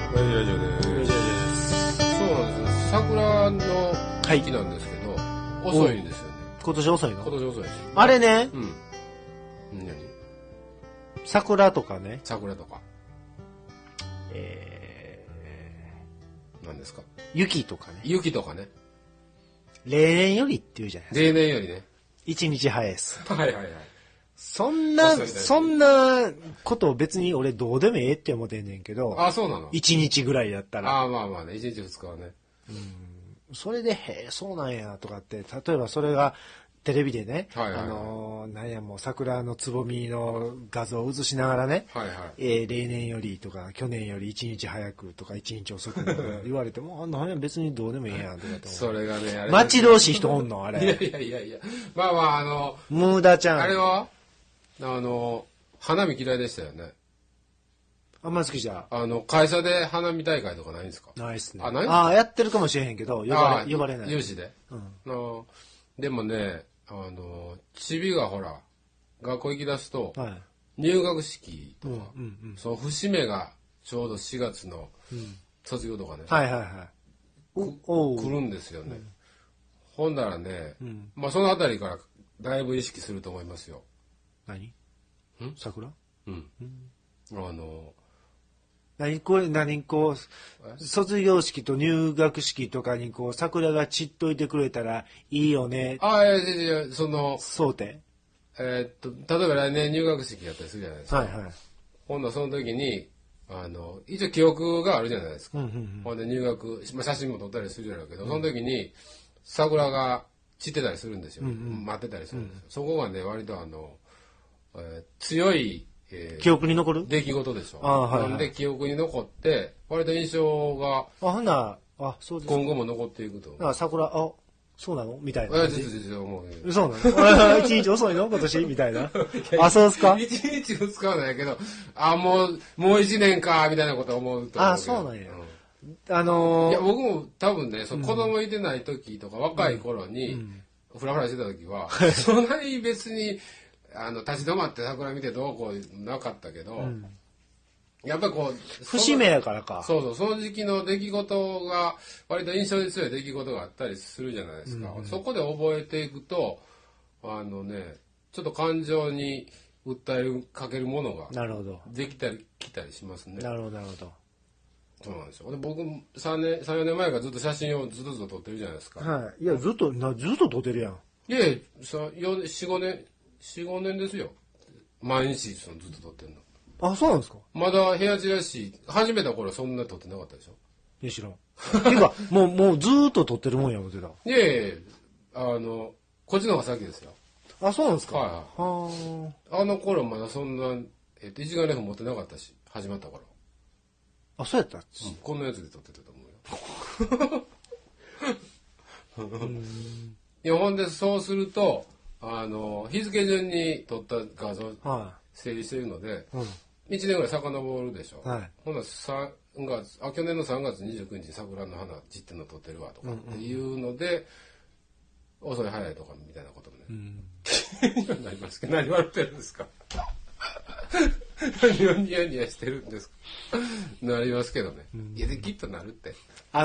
いやいやいやね。そうなんですよ。桜の時期なんですけど、遅いんですよね。 今年遅いの？ 今年遅いです。 あれね、 うん。何？ 桜とかね、 桜とか。何ですか？ 雪とかね、 雪とかね。 例年よりって言うじゃないですか。 例年よりね。 一日早いです。 はいはいはい。 そんな遅いだけことを別に俺どうでもええって思ってんねんけど、 あ、そうなの？ 一日ぐらいだったら。 あ、まあまあね。1日2日はね。 それで、へえ、そうなんや、とかって、例えばそれが、テレビでね、 はいはいはいなんやもう桜のつぼみの画像を映しながらね、 はいはい。 例年よりとか、去年より1日早くとか1日遅くとか言われても、なんや別にどうでもいいやんとかって思う。 それがね、あれ。 待ち遠しい人おんのあいやれ。 いやいやいや。まあまあ、 ムーダちゃん。 あれは花見嫌いでしたよね。 あんま好きじゃ会社で花見大会とかないんですか？ ないっすね。 あ、ないんですか？ やってるかもしれへんけど、呼ばれない。 有志で。でもね、チビがほら、学校行き出すと、 はい。 入学式とか、 うん。 その節目がちょうど4月の卒業とかね、 はいはいはい。お来るんですよね。ほんだらね、まあそのあたりからだいぶ意識すると思いますよ。 何？桜？ うん。 卒業式と入学式とかに桜が散っといてくれたらいいよね。 いやそうて。 例えば来年入学式やったりするじゃないですか。 はいはい。 ほんならその時に、一応記憶があるじゃないですか。ほんで入学、まあ、写真も撮ったりするじゃないけど、その時に桜が散ってたりするんですよ。待ってたりするんですよ。そこがね、割と強い、 記憶に残る？ 出来事でしょ。 はいはい。 なんで記憶に残って、割と印象がほんなら、そうです。 今後も残っていくと。 桜、そうなのみたいな。 もうそうなの？一日遅いの今年みたいな。そうですか？ 一日二日はないけど、もう一年か、みたいなこと思うと思うけど。 そうなんや。 いや、僕も多分ね、子供いてない時とか、若い頃に、フラフラしてた時は、そんなに別に、立ち止まって桜見てどうこうなかったけど、やっぱり節目やからか。 そう、その時期の出来事が、割と印象に強い出来事があったりするじゃないですか。そこで覚えていくと、ちょっと感情に訴えかけるものが、できたりしますね。 なるほど、なるほど。 そうなんですよ。で僕、3、4年前からずっと写真をずっと撮ってるじゃないですか。 はい。いや、ずっと撮ってるやん。 いやいや、4、5年ですよ。毎日ずっと撮ってるの。 そうなんですか？ まだ部屋チラシ、始めた頃そんな撮ってなかったでしょ？ いや、知らん。ていうか、もうずーっと撮ってるもんや思ってた。 いやいやこっちの方が先ですよ。 そうなんですか？ はい。あの頃まだそんな、一眼レフ持ってなかったし、始まった頃。 そうやった？ こんなやつで撮ってたと思うよ。いや、ほんで、そうすると、日付順に撮った画像、整理してるので、1年ぐらい遡るでしょ。ほんなら去年の3月29日に桜の花散ってんの撮ってるわとかっていうので、遅い早いとかみたいなこともね。なりますけど、何笑ってるんですか？何をニヤニヤしてるんですか？なりますけどね。いや、きっとなるって。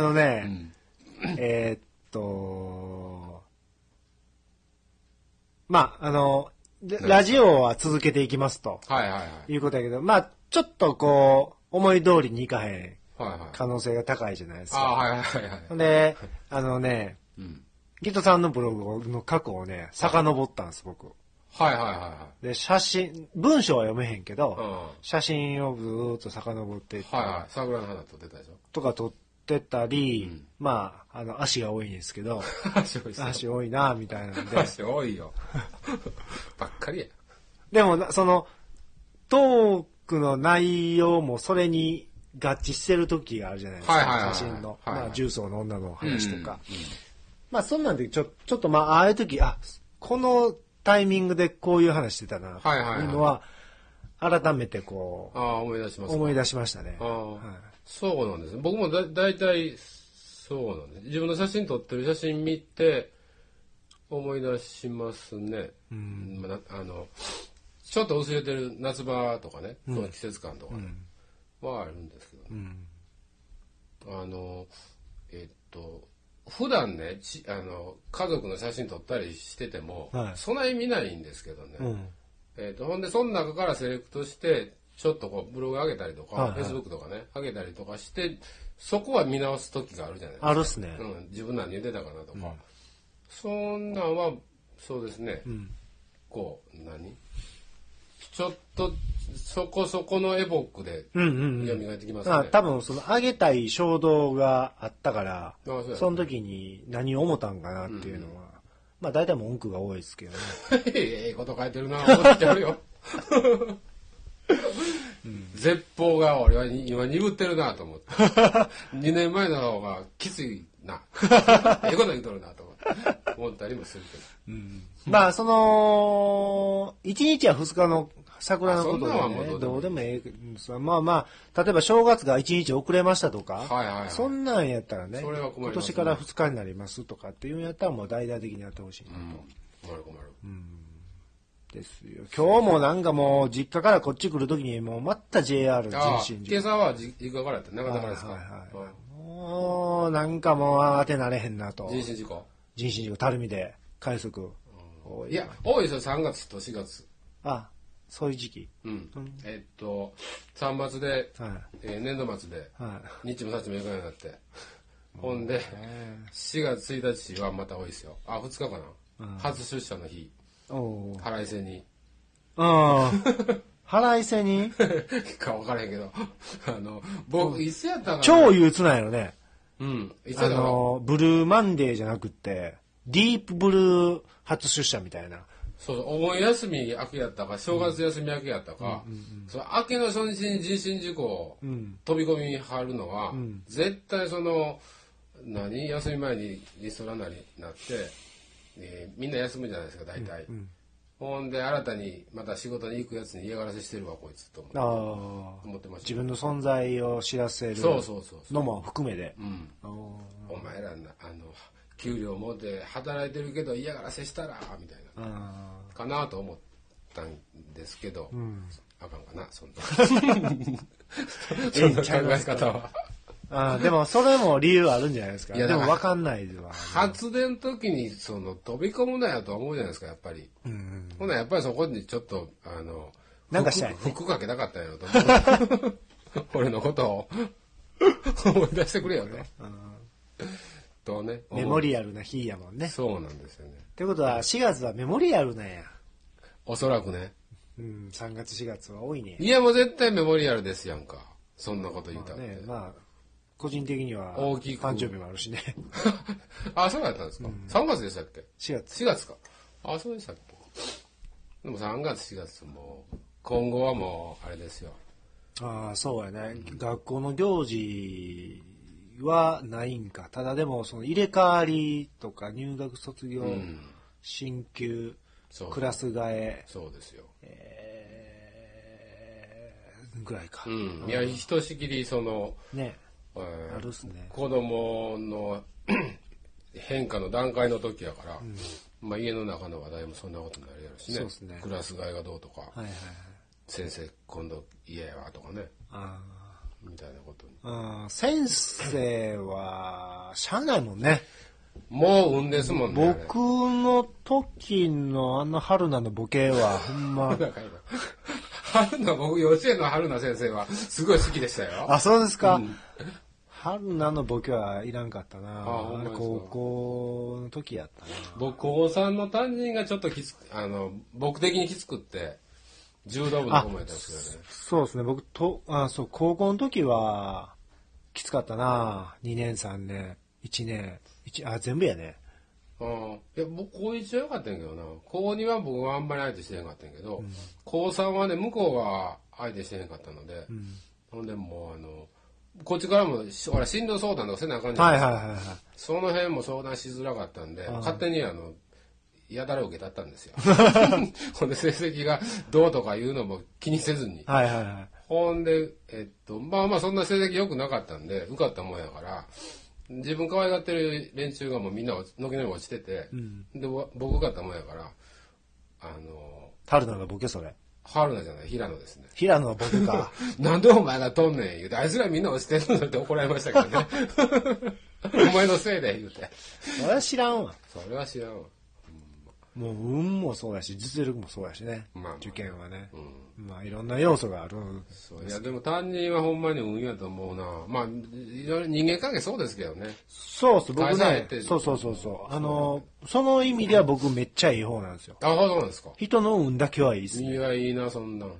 まあ、ラジオは続けていきますと。いうことやけど、ちょっと思い通りにいかへん可能性が高いじゃないですか。で、ギトさんのブログの過去をね、遡ったんです、僕。で、文章は読めへんけど、写真をずーっと遡っていって。 桜の花撮ってたでしょ？ とか撮ってたり、足が多いんですけど、足多いな、みたいなんで。 足多いよ。ばっかりや。 でも、トークの内容もそれに合致してる時があるじゃないですか、写真の。重曹の女の話とか。そんなんでちょっとああいう時、このタイミングでこういう話してたな、というのは、改めて思い出します。 思い出しましたね。 そうなんですね。僕もだいたいそうなんです。自分の写真撮ってる写真見て思い出しますね。ちょっと薄れてる夏場とかね、その季節感とかはあるんですけど、 普段ね家族の写真撮ったりしてても、そんなに見ないんですけどね、ほんでその中からセレクトしてちょっとこうブログ上げたりとか、フェイスブックとかね上げたりとかしてそこは見直す時があるじゃないですか。 あるっすね。 自分何言ってたかなとか、そんなんはそうですね、こうちょっとそこそこのエポックで蘇ってきますね。 多分その上げたい衝動があったから、その時に何を思ったんかなっていうのは、まあ大体文句が多いですけどね。 ええこと書いてるな思ってあるよ。絶望が俺は今鈍ってるなと思って。2年前の方がきついな。ええこと言うとるなと思ったりもするけど。 まあその1日や2日の桜のことでね、どうでもええんですが、まあまあ例えば正月が1日遅れましたとか、そんなんやったらね、今年から2日になりますとかっていうんやったらもう大々的にやってほしいなと。 困る。 ですよ。今日もなんかもう実家からこっち来るときにもうまた JR 人身今朝は実家からやった長田からですか。 もうなんかもう当てなれへんなと。 人身事故垂水で快速。 いや多いですよ3月と4月。 そういう時期。 3月で、年度末で、日もさっちも行かないようになって。ほんで、4月1日はまた多いですよ。2日かな。初出社の日。腹いせに。 腹いせにか分からへんけど。僕、いつやったかな。 超憂鬱なんやろね。 いつやったかな。 ブルーマンデーじゃなくって、ディープブルー初出社みたいな。 そう、お盆休み明けやったか、正月休み明けやったか、その明けの初日に人身事故飛び込みはるのは、絶対その、休み前にリストランナーになって、みんな休むじゃないですか、大体。ほんで、新たにまた仕事に行くやつに嫌がらせしてるわ、こいつと思ってました。 自分の存在を知らせるのも含めて。 お前ら給料持って働いてるけど嫌がらせしたらみたいなかなと思ったんですけど、あかんかなそんな考え方は。 でもそれも理由あるんじゃないですか。でも分かんないでは。 発電の時に飛び込むなよと思うじゃないですかやっぱり。ほなやっぱりそこにちょっとなんかしたいね。 服かけたかったんやろと思う。俺のことを思い出してくれよとね。 メモリアルな日やもんね。 そうなんですよね。 ってことは4月はメモリアルなんや。 おそらくね。 3月4月は多いね。 いやもう絶対メモリアルですやんか。そんなこと言うたって。 個人的には大きく誕生日もあるしね。 そうだったんですか。3月でしたっけ。4月か。そうでしたっけ。でも3月4月も今後はもうあれですよ。 そうやね。学校の行事はないんか。ただでもその入れ替わりとか入学卒業、進級、クラス替え、 そうですよ。 ぐらいか。 いやひとしきりね、あるっすね。 子供の変化の段階の時やから、家の中の話題もそんなことになるやろしね。 そうですね。 クラス替えがどうとか、先生今度嫌やわとかね。みたいなことに。 先生はしゃあないもんね。 もう運ですもんね。 僕の時の春菜のボケはほんま。 僕幼稚園の春菜先生はすごい好きでしたよ。 そうですか。春菜のボケはいらんかったな。高校の時やったな。 僕高3の担任がちょっと僕的にきつくって柔道部の子もやったんですけどね。 そうですね。僕高校の時はきつかったな。2年3年1年全部やね。 いや僕高1はよかったんやけどな。高2は僕はあんまり相手してへんかったんやけど、高3はね向こうが相手してへんかったので、ほんでもうこっちからもほら進路相談とかせなあかんじゃないですか。その辺も相談しづらかったんで、勝手にやたら受けたったんですよ。ほんで成績がどうとかいうのも気にせずに。ほんでまあそんな成績良くなかったんで受かったもんやから。自分可愛がってる連中がもうみんな軒並み落ちてて、で僕受かったもんやから春菜のボケそれ。 春菜じゃない、平野ですね。 平野は僕か。 なんでお前がとんねん言うて、あいつらみんな落ちてるんだって怒られましたけどね。お前のせいで言うて。 それは知らんわ。 それは知らんわ。 もう運もそうだし、実力もそうだしね。受験はね。まあいろんな要素がある。 いやでも担任はほんまに運やと思うな。まあいろいろ人間関係そうですけどね。 そうそう、僕ね。そう。その意味では僕めっちゃいい方なんですよ。 あ、そうなんですか。 人の運だけはいいっすね。 いや、いいな、そんなん。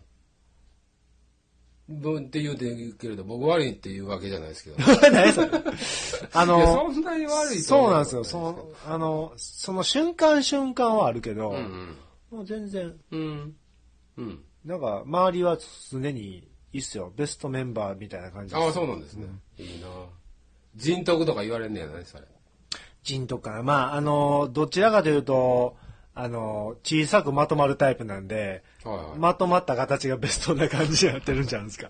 って言うて言うけれど、僕悪いって言うわけじゃないですけど。 何それ。 そんなに悪いとそうなんですよ。その瞬間瞬間はあるけど、もう全然。なんか、周りは常にいいっすよ。ベストメンバーみたいな感じです。 ああ、そうなんですね。いいな。人徳とか言われんねやね、それ。 人徳かな。まあ、どちらかというと、小さくまとまるタイプなんで、まとまった形がベストな感じになってるんじゃないですか。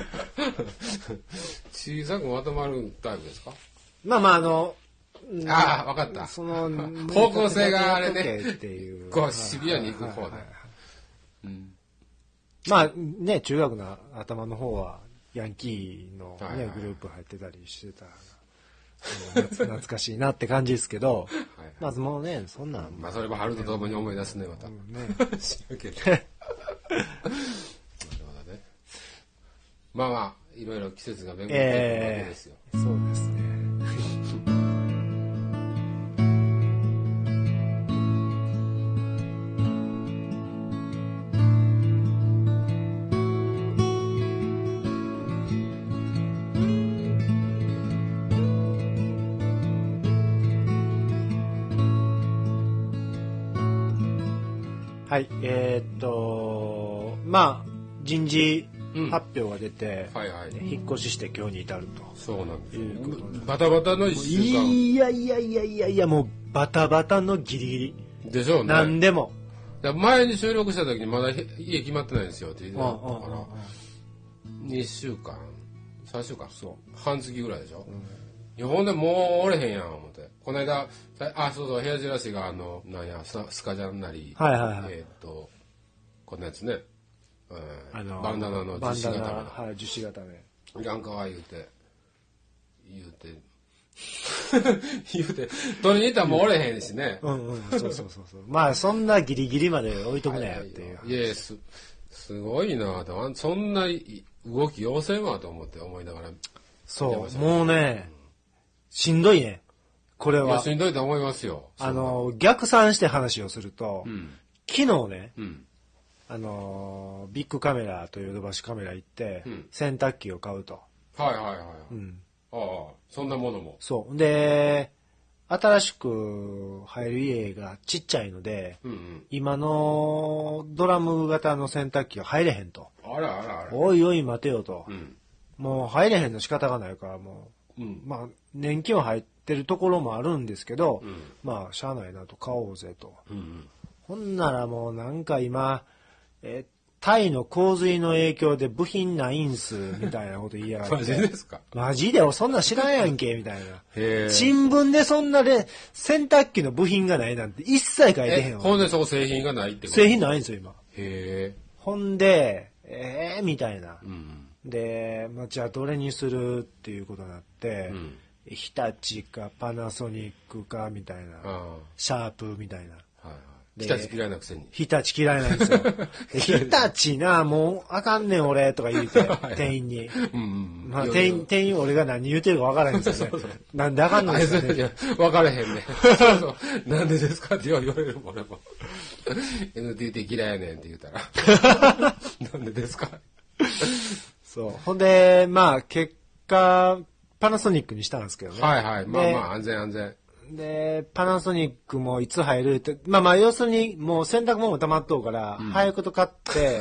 小さくまとまるタイプですか？ まあ、 ああ、わかった。 その、 方向性があれね、 っていう。 こう、シビアに行く方で。 まあね、中学の頭の方はヤンキーの、ねグループ入ってたりしてた懐かしいなって感じですけど、まずもうね、そんなん。 まあそれも春とともに思い出すね、また。しらけど。なるほどね。まあまあ、いろいろ季節が巡っていくわけですよ。 そうですね。はい、まあ、人事発表が出て、引っ越しして今日に至ると。 そうなんですよ。バタバタの1週間。 いや、もうバタバタのギリギリ。 でしょうね。 何でも。 前に収録した時にまだ家決まってないんですよって言ってたから、2週間、3週間、半月ぐらいでしょ。いや、ほんでもうおれへんやん、思って。この間、そう、部屋印がなんや、スカジャンなり、こんなやつね、バンダナの樹脂固め。 はい、樹脂固め。 いらんかわ言うて、取りに行ったらもうおれへんしね。 そう。まあ、そんなギリギリまで置いとくなよっていう。 いや、すごいなと、そんな動き要せんわと思いながら。 そう、もうね、しんどいね。これは。 いや、しんどいと思いますよ。 逆算して話をすると、昨日ね、ビッグカメラとヨドバシカメラ行って、洗濯機を買うと。 はい。ああ、そんなものも。 そう。で、新しく入る家がちっちゃいので、今のドラム型の洗濯機が入れへんと。 あら。 おいおい待てよと。もう入れへんの仕方がないから、もう、まあ、年季は入ってるところもあるんですけど、まあ、しゃあないなと、買おうぜと。ほんならもうなんか今、タイの洪水の影響で部品ないんす、みたいなこと言いやがって。 マジですか？ マジでそんなん知らんやんけ、みたいな。新聞でそんな洗濯機の部品がないなんて一切書いてへんわ。 ほんでそこ製品がないってこと？ 製品ないんですよ、今。 へー。 ほんで、みたいな。で、まあ、じゃあどれにするっていうことになって、日立かパナソニックかみたいな、シャープみたいな。 日立嫌いなくせに。 日立嫌いなんですよ。日立な、もうあかんねん俺とか言うて、店員に。まあ、店員俺が何言うてるか分からへんですよね。なんであかんのですかね。 分からへんね。なんでですかって言われるもん、俺も。NTT 嫌いやねんって言うたら。なんでですか？ そう。ほんで、まあ、結果、パナソニックにしたんですけどね。 はい。まあ、安全。 で、パナソニックもいつ入るって、まあ、要するに、もう洗濯物も溜まっとうから、早くと買って、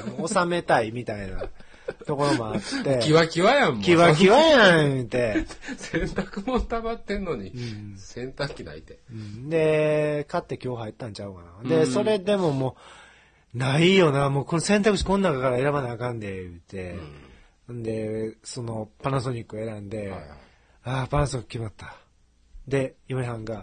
もう収めたいみたいなところもあって。 キワキワやん、もう。 キワキワやん、って。 洗濯物溜まってんのに、洗濯機ないて。 で、買って今日入ったんちゃうかな。で、それでももう、ないよな、もうこの選択肢この中から選ばなあかんで、言って。で、そのパナソニックを選んで、パナソニック決まった。で、嫁はんが、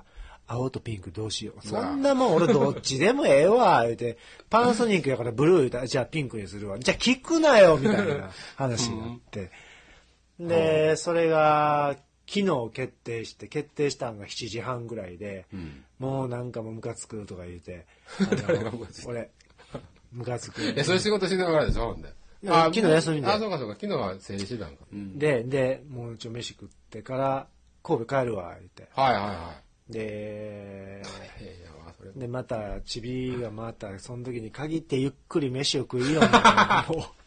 青とピンクどうしよう。そんなもん俺どっちでもええわ、言うて、パナソニックやからブルー言うたら、じゃあピンクにするわ。じゃあ聞くなよ、みたいな話になって。で、それが、昨日決定したのが7時半ぐらいで、もうなんかもうムカつくとか言うて、俺、ムカつく。 そういう仕事しながらでしょ、ほんで。 昨日休みで。 そうかそうか、昨日は整理してたんか。 で、もう飯食ってから、神戸帰るわ、言って。 はいはいはい。 で、また、チビがまた、その時に限ってゆっくり飯を食いような、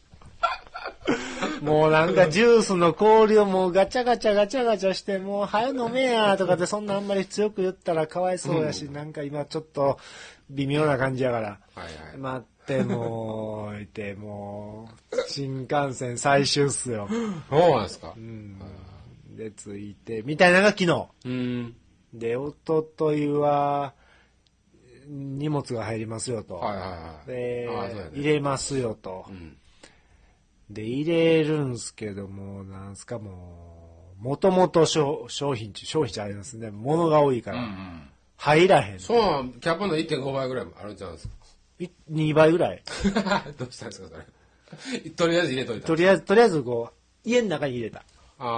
もうなんかジュースの氷をもうガチャガチャして、もう早飲めやとかってそんなあんまり強く言ったらかわいそうやし、なんか今ちょっと微妙な感じやから、待ってもう、いて、もう、新幹線最終っすよ。 そうなんですか。 で、着いて、みたいなのが昨日。で、おとといは、荷物が入りますよと。で、入れますよと。で、入れるんすけども、なんすかもともと商品ありますね。物が多いから。入らへん。 そうなん、キャップの 1.5 倍ぐらいあるんちゃうんですか。 2倍ぐらい。 どうしたんですか、それ。とりあえず入れといた。 とりあえずこう、家の中に入れた。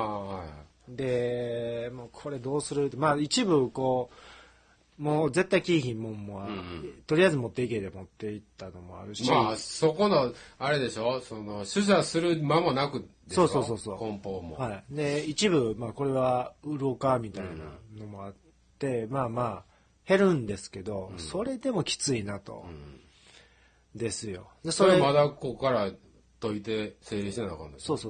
で、もうこれどうするまあ一部こう、もう絶対キーヒンもんも、とりあえず持っていけで持っていったのもあるし。 まあそこの、あれでしょ、その、取捨する間もなくでしょ。 そう。 梱包も。 はい。で、一部、まあこれは売ろうかみたいなのもあって、まあ、減るんですけど、それでもきついなと。ですよ。 でそれまだここから解いて整理してなあかんです。 そう。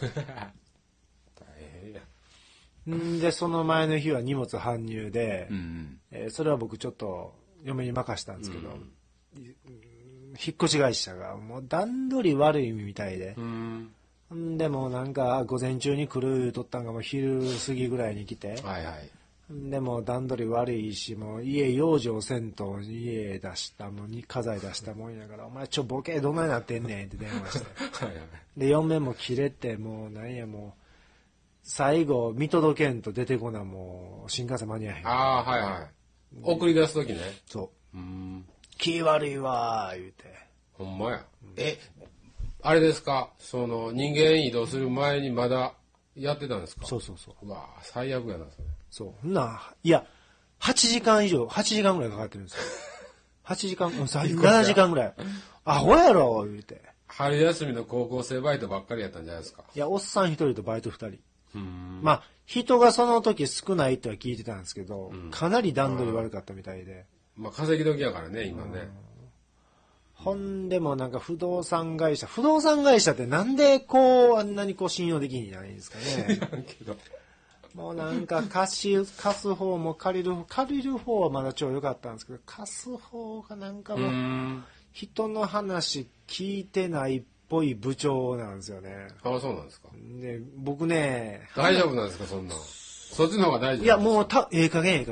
で、その前の日は荷物搬入で、それは僕ちょっと嫁に任したんですけど、引っ越し会社がもう段取り悪いみたいで、でもなんか午前中に来るとったんがもう昼過ぎぐらいに来て、でも段取り悪いし、もう家養生せんと家出したもんに家財出したもんやから、お前ボケどんなになってんねんって電話して。で、嫁も切れて、もうなんやもう、最後見届けんと出てこな、もう新幹線間に合えへん。 送り出すときね。 そう。気悪いわー言うて。 ほんまや。あれですか、その人間移動する前にまだやってたんですか。 そう。 うわ最悪やな、それ。 そう。いや、8時間ぐらいかかってるんですよ。8時間、7時間ぐらい。アホやろ言うて。 春休みの高校生バイトばっかりやったんじゃないですか。 いや、おっさん1人とバイト2人。まあ、人がその時少ないとは聞いてたんですけど、かなり段取り悪かったみたいで。 まあ、稼ぎ時やからね、今ね。 ほんでもなんか不動産会社ってなんでこう、あんなにこう信用できんじゃないんですかね。 知らんけど。 もうなんか貸す方も借りる方はまだ超良かったんですけど、貸す方がなんかもう、人の話聞いてないっぽい部長なんですよね。 ああ、そうなんですか。 で、僕ね。 大丈夫なんですか、そんな。そっちの方が大丈夫。 いや、もうええ加減。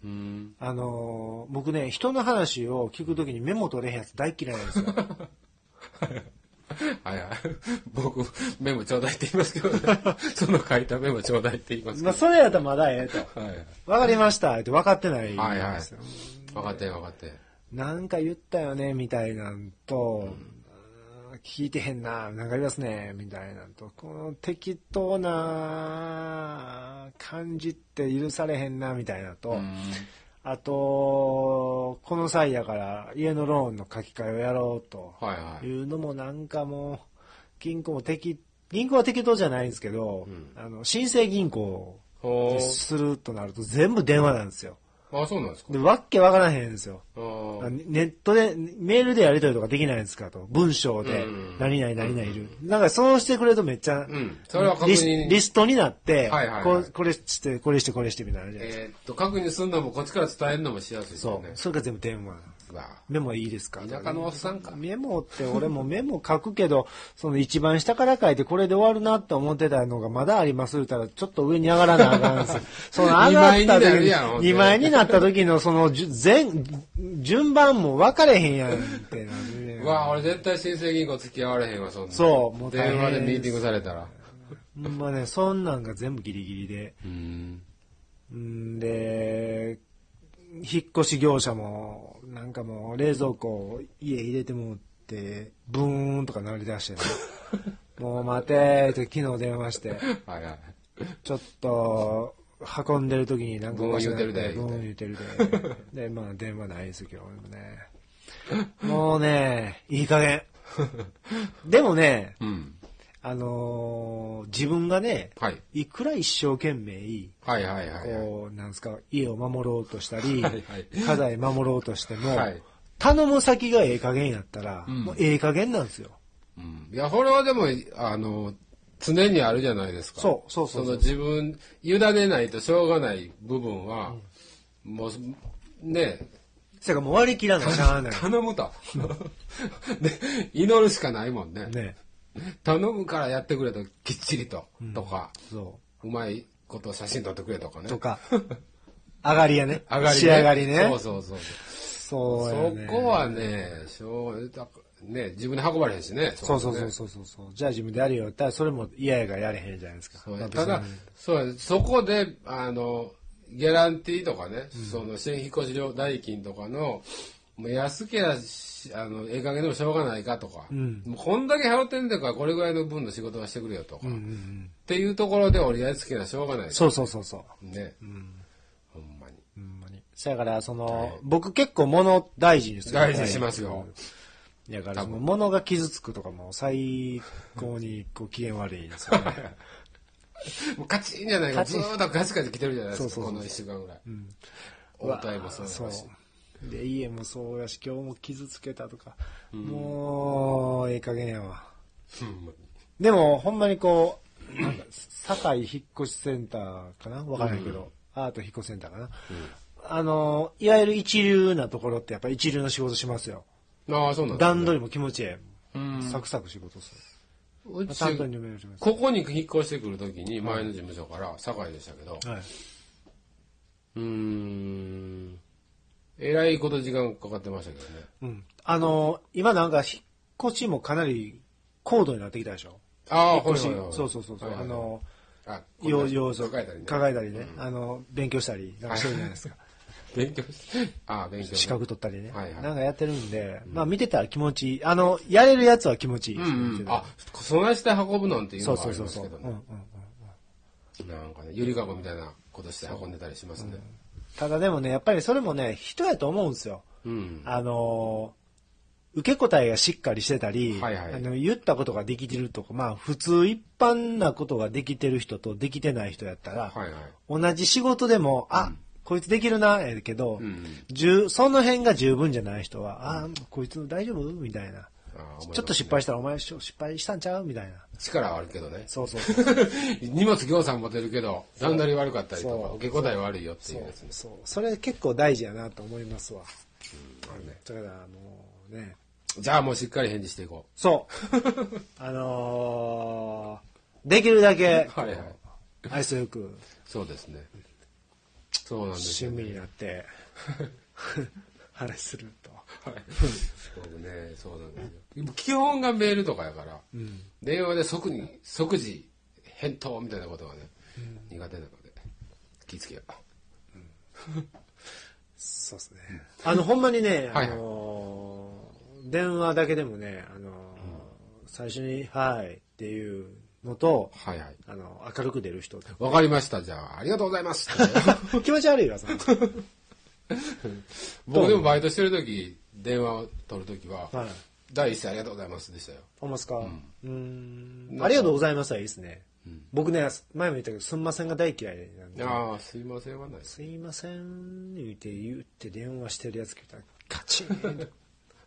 僕ね、人の話を聞くときにメモ取れへんやつ大嫌いなんですよ。 僕、メモちょうだいって言いますけどね。その書いたメモちょうだいって言いますけど。 まあ、それやったらまだええと。わかりましたって分かってないんですよ。 分かって。 なんか言ったよね、みたいなんと、聞いてへんな、なんかありますね、みたいなんと、この適当な感じって許されへんな、みたいなと、あと、この際やから家のローンの書き換えをやろうというのもなんかもう、銀行は適当じゃないんですけど、新生銀行するとなると全部電話なんですよ。 あ、そうなんですか。 で、わけわからへんんですよ。ネットで、メールでやり取りとかできないんですかと。文章で、何々いる。なんかそうしてくれるとめっちゃ、 それは確認リストになって、これしてみたいなじゃないですか。 確認するのもこっちから伝えるのもしやすいですよね。 そう。それが全部電話。メモいいですか？ 田舎のおっさんか。 メモって俺もメモ書くけど、その一番下から書いてこれで終わるなって思ってたのがまだありますったらちょっと上に上がらなあかんですよ。その上がった時に2枚になった時のその順番も分かれへんやんってなるね。 俺絶対新生銀行付き合われへんわ、そんな。 そう、 もう電話でミーティングされたら。 まあね、そんなんが全部ギリギリで。で、 引っ越し業者も、なんかもう冷蔵庫家入れてもって、ブーンとか鳴り出してね。もう待てーって昨日電話して。はいはい。ちょっと、運んでる時になんか言うてるで。 言うてるで。で、まあ電話ないですけどね。もうね、いい加減。でもね、自分がね、いくら一生懸命、こう、なんですか、家を守ろうとしたり、家財守ろうとしても、頼む先がええ加減やったら、もうええ加減なんですよ。 いや、これはでも、常にあるじゃないですか。 その自分、委ねないとしょうがない部分は、もう、ね。 それからもう割り切らなしゃあない。 頼むと。で、祈るしかないもんね。頼むからやってくれと、きっちりと、とか、うまいこと写真撮ってくれとかね。 とか。上がりやね。 仕上がりね。 そう。 そこはね、ね、自分で運ばれへんしね。 そう。じゃあ自分でやるよって言ったら、それも嫌やがやれへんじゃないですか。 ただ、そこで、ギャランティーとかね、その新引っ越し料代金とかの、もう安けりゃ、ええ加減でもしょうがないかとか、もうこんだけ払ってんだからこれぐらいの分の仕事はしてくれよとか、っていうところで折り合いつけなしょうがない。 そう。 ね。ほんまに。 そやから、僕結構物大事にする。 大事にしますよ。 だから、物が傷つくとかも最高に機嫌悪いですよね。 もうカチンじゃないか、ずーっとガチガチ来てるじゃないですか、この1週間ぐらい。応対もそうだし。 で、家もそうやし、今日も傷つけたとか、もう、ええ加減やわ。でも、ほんまにこう、なんか、堺引っ越しセンターかなわからないけど、アート引っ越しセンターかな、いわゆる一流なところってやっぱ一流の仕事しますよ。 ああ、そうなんですね。段取りも気持ちいい。サクサク仕事する。 ここに引っ越してくるときに、前の事務所から堺でしたけど、えらいこと時間かかってましたけどね。 今なんか引っ越しもかなり高度になってきたでしょ。 ああ、 そう。要素抱えたりね。勉強したり、なんかしてるじゃないですか。 勉強資格取ったりね。なんかやってるんで、まあ見てたら気持ちいい。やれるやつは気持ちいいですね。 備えして運ぶなんていうのがありますけどね。なんかね、ゆりかごみたいなことして運んでたりしますね。 ただでもね、やっぱりそれもね、人やと思うんですよ。受け答えがしっかりしてたり、言ったことができてるとか、まあ普通一般なことができてる人とできてない人やったら、同じ仕事でも、こいつできるな、やけど、その辺が十分じゃない人は、こいつ大丈夫みたいな。ちょっと失敗したらお前失敗したんちゃうみたいな。 力はあるけどね。 そう。 荷物ぎょうさん持てるけど、段取り悪かったりとか、受け答え悪いよっていうやつね。 それ結構大事やなと思いますわ。だからもうね。 じゃあもうしっかり返事していこう。そう。できるだけ、愛想よく。 そうですね。そうなんですよ、ね。親身になって、話すると。 僕ね、そうなんですよ。基本がメールとかやから、電話で即時返答みたいなことがね、苦手なので、気ぃつけよう。 そうですね。ほんまにね、電話だけでもね、最初に、はいっていうのと、明るく出る人。 わかりました、じゃあ、ありがとうございます。 気持ち悪いわ、その。 僕でもバイトしてるとき、電話を取るときは、第一声ありがとうございますでしたよ。 ほんますか？ありがとうございますはいいですね。僕ね、前も言ったけど、すんませんが大嫌いなんで。 ああ、すいませんはない。 すいません言って電話してるやつ聞いたら、カチンと。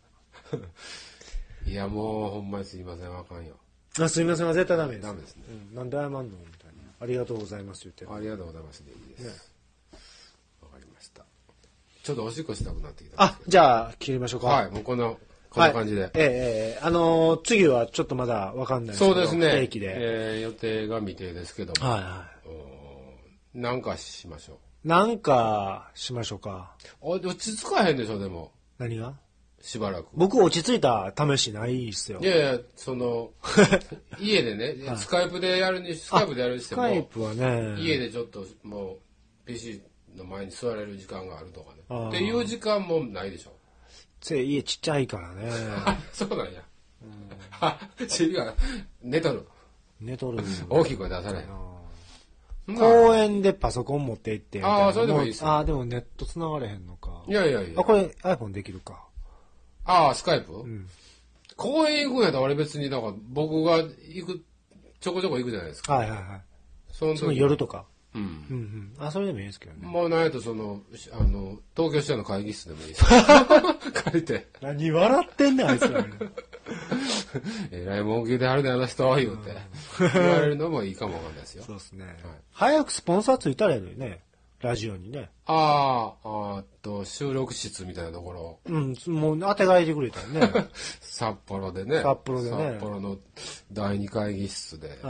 いや、もうほんまにすいませんはあかんよ。 すいませんは絶対ダメです。 ダメですね。 なんで謝んのみたいな。ありがとうございます言って。 ありがとうございますでいいです。わかりました。ちょっとおしっこしたくなってきた。 じゃあ切りましょうか。 はい、もうこんな感じで。次はちょっとまだわかんないですけど。 そうですね。 不定期で。 予定が未定ですけども。なんかしましょう。なんかしましょうか。 落ち着かへんでしょ、でも。 何が？ しばらく。 僕落ち着いた試しないっすよ。 いや家でね、スカイプでやるにしても。 スカイプはね。 家でちょっともう、PC の前に座れる時間があるとかね。っていう時間もないでしょ。 家ちっちゃいからね。 そうなんや。違う。寝とる。大きい声出さない。 公園でパソコン持って行ってみたいな。 それでもいいですよ。 でもネット繋がれへんのか。 いや。 これ iPhone できるか。 スカイプ？公園行くんやったら俺別に、僕が行く、ちょこちょこ行くじゃないですか。 はい。その夜とか。それでもいいですけどね。 もうなんやと東京支社の会議室でもいいです。借りて。 何笑ってんねん、あいつら。 えらい文句であるであの人、言うて。言われるのもいいかもわかんないですよ。 そうですね。早くスポンサーついたらやるよね。ラジオにね。 収録室みたいなところ。 もう当てがいてくれたよね。 札幌でね。 札幌の第2会議室で。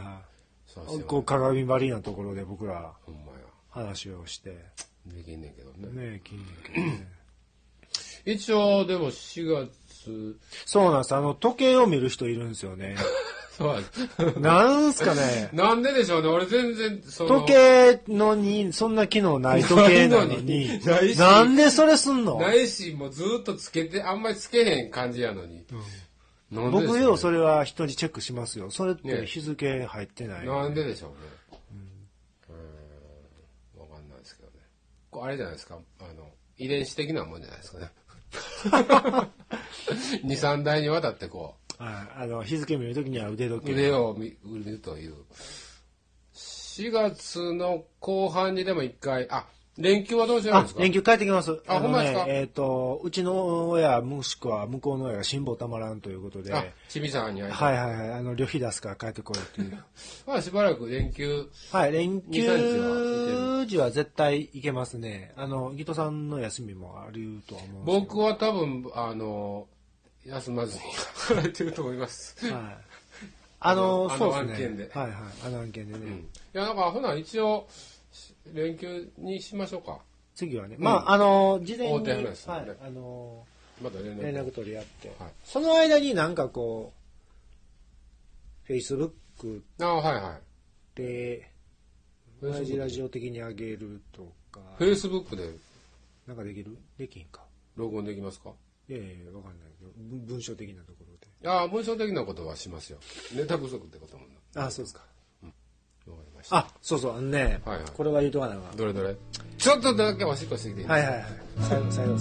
鏡張りなところで僕ら話をしてできんねんけどね。一応でも4月そうなんです。時計を見る人いるんですよね。 そうなんすかね。 なんででしょうね。俺全然時計のにそんな機能ない時計なのになんでそれすんの？ ないし、もうずっとつけてあんまりつけへん感じやのに。 僕よ、それは人にチェックしますよ。それって日付入ってない、 なんででしょうね。わかんないですけどね。あれじゃないですか。遺伝子的なもんじゃないですかね。2、3代にわたって日付見るときには腕時計。 腕を見るという。4月の後半にでも1回、連休はどうしてるんですか？ 連休帰ってきます。 ほんまですか？ うちの親もしくは向こうの親が辛抱たまらんということで。 ちびさんに会いたい。旅費出すから帰ってこいっていう。 しばらく連休。 連休時は絶対行けますね。ギトさんの休みもあるとは思うんですけど。 僕は多分、休まずに働いてると思います。そうですね。案件で。 案件でね。 いや、ほな、一応、連休にしましょうか。 次はね。事前に、 また連絡取り合って。その間にFacebook で、同じラジオ的に上げるとか。 Facebook でなんかできる？できんか。 録音できますか？ いや、わかんないけど、文章的なところで。文章的なことはしますよ。ネタ不足ってことも。 そうですか。 わかりました。 そうそう、これは言うとかなどれちょっとだけおしっこしてきていいですか？ 最後。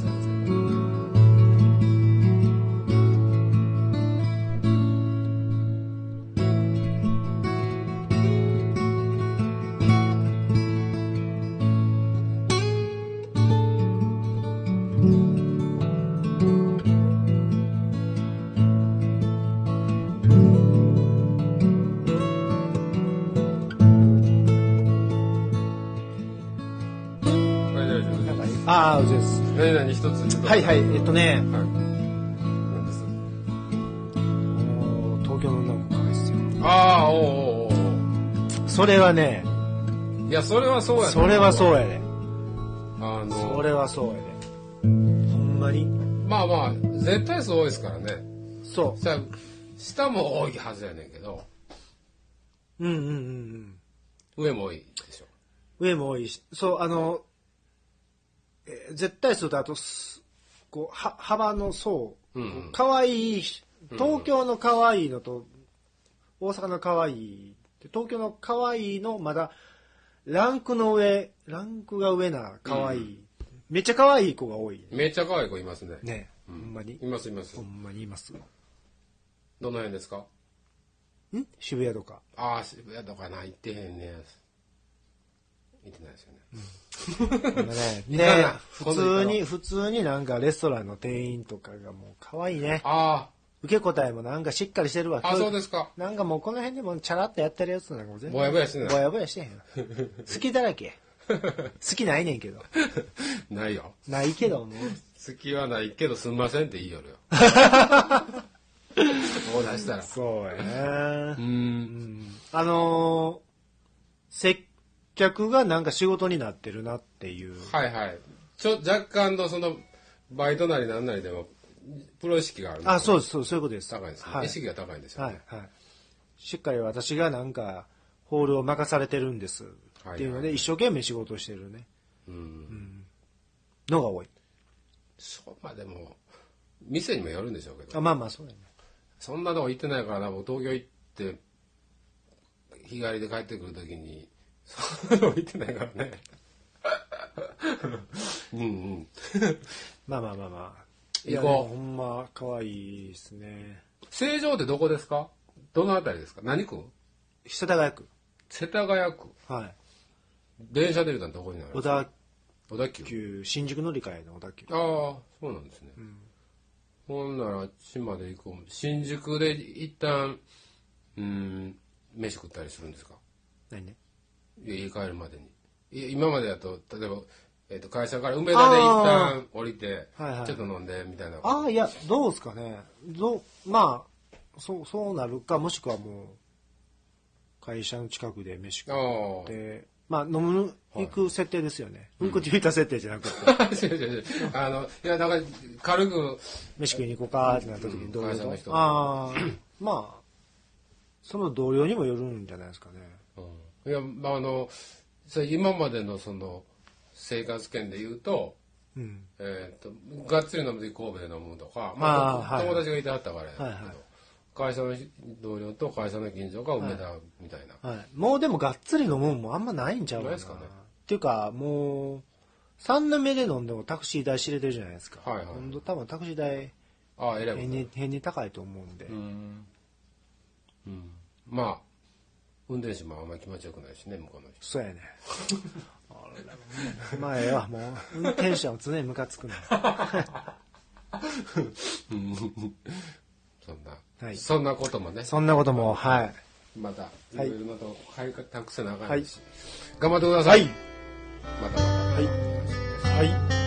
です。 何一つ。 何です？東京の女の子ですよ。それはね。 いや、それはそうやね。 それはそうやで。それはそうやで。ほんまに。 絶対そうですからね。 そう。 下も多いはずやねんけど。上も多いでしょ。 上も多いし、絶対数とあと幅の層、可愛い東京の可愛いのと大阪の可愛い、東京の可愛いのまだランクが上な可愛い、めっちゃ可愛い子が多い。 めっちゃ可愛い子いますね。 ね、ほんまにいます。 ほんまにいます。 どの辺ですか？ 渋谷とか。 渋谷とか行ってへんね。行ってないですよね。 普通になんかレストランの店員とかがもう可愛いね。受け答えもなんかしっかりしてるわ。 そうですか。 なんかもうこの辺でもチャラっとやってるやつなんかも全然ぼやぼやしてない。 ぼやぼやしてへん。好きだらけ。好きないねんけど。 ないよ。 ないけども。 好きはないけどすんませんって言いよるよ。オーダーしたら。 そうやね。接客がなんか仕事になってるなっていう。 若干のバイトなりなんなりでもプロ意識がある。 そうです、そういうことです。 高いですね。意識が高いんですよね。 しっかり私がなんかホールを任されてるんですっていうので一生懸命仕事をしてるね。 のが多い。 そう、まあでも、店にもよるんでしょうけど。 あ、まあまあそうだね。 そんなとこ行ってないからな、もう東京行って、日帰りで帰ってくるときに、そんなとこ行ってないからね。うんうん。 まあまあまあまあ。 行こう。ほんま、可愛いですね。 成城ってどこですか？どのあたりですか？何区？ 世田谷区。 世田谷区。 はい。 電車で言うとどこになるんですか？ 小田急。新宿乗り換えの小田急。 ああ、そうなんですね。ほんならあっちまで行こう。新宿で一旦、飯食ったりするんですか？ 何ね？ 家帰るまでに。今までだと、例えば、会社から梅田で一旦降りて、ちょっと飲んでみたいな。 ああ、いや、どうですかね。まあ、そうなるか、もしくはもう、会社の近くで飯食って、まあ、行く設定ですよね。うんこちびった設定じゃなくて。 いや、だから、軽く、 飯食いに行こうかってなった時に会社の人ああ、まあ、その同僚にもよるんじゃないですかね。 いや、今までのその、生活圏で言うと、がっつり飲むと神戸で飲むとか、友達がいてはったからやけど、会社の同僚と会社の近所が梅田みたいな、 もうでもがっつり飲むもんあんまないんちゃうかな。ないですかね。っていうかもう3年目で飲んでもタクシー代知れてるじゃないですか。多分タクシー代変に高いと思うんで。 まあ運転手もあんまり気持ちよくないしね、向こうの人。 そうやね。まあええわ、もう運転手は常にムカつくの。 そんなこともね。 そんなことも、はい。 また、いろいろまた改革せなあかんし、頑張ってください。またまた。 はい。